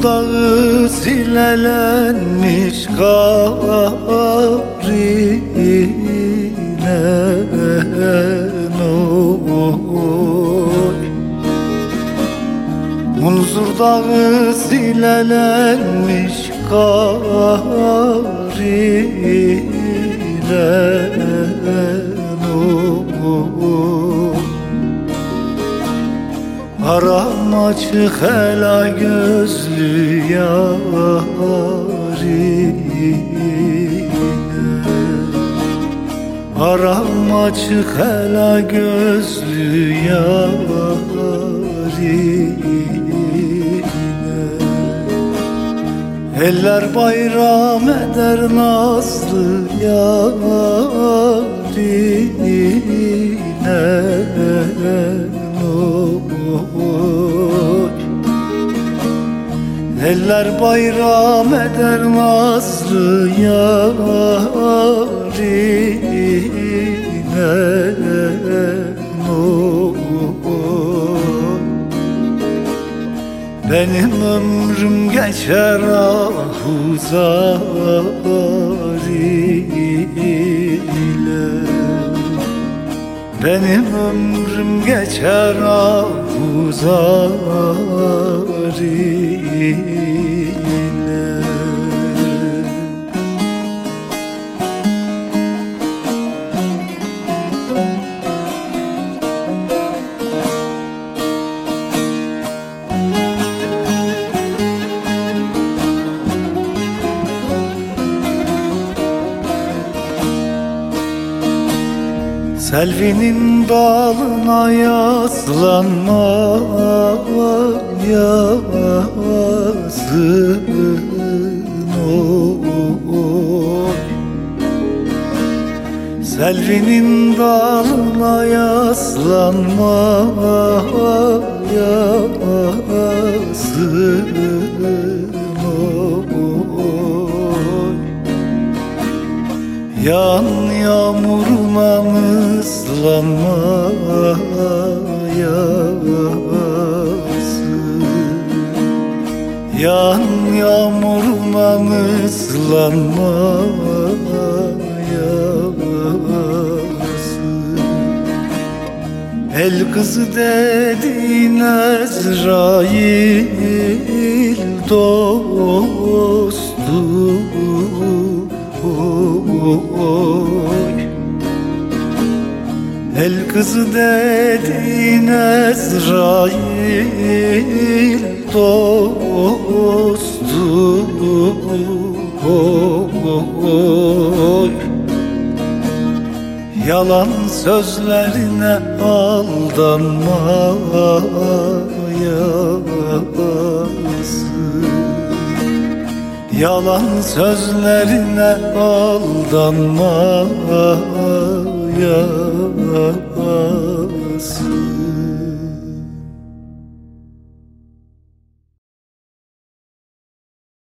dağı zilelenmiş karine oy. Munzur dağı zilelenmiş karine oy. Aram açık ela gözlü yarine, aram açık ela gözlü yarine. Eller bayram eder nazlı yarine oy. Eller bayram eder nazlı yarine oy. Benim ömrüm geçer ahuzar ile, benim ömrüm geçer ahuzar ile. Selvinin dalına yaslanma yazın oy. Selvinin dalına yaslanma yazın oy. Yan yağmuruna ıslanma yazın, yan yağmuruna ıslanma yazın. El kızı dediğin Ezrail dostu oy. El kızı dediğin Ezrail dostu oy. Yalan sözlerine aldanma yazın, yalan sözlerine aldanma yazın.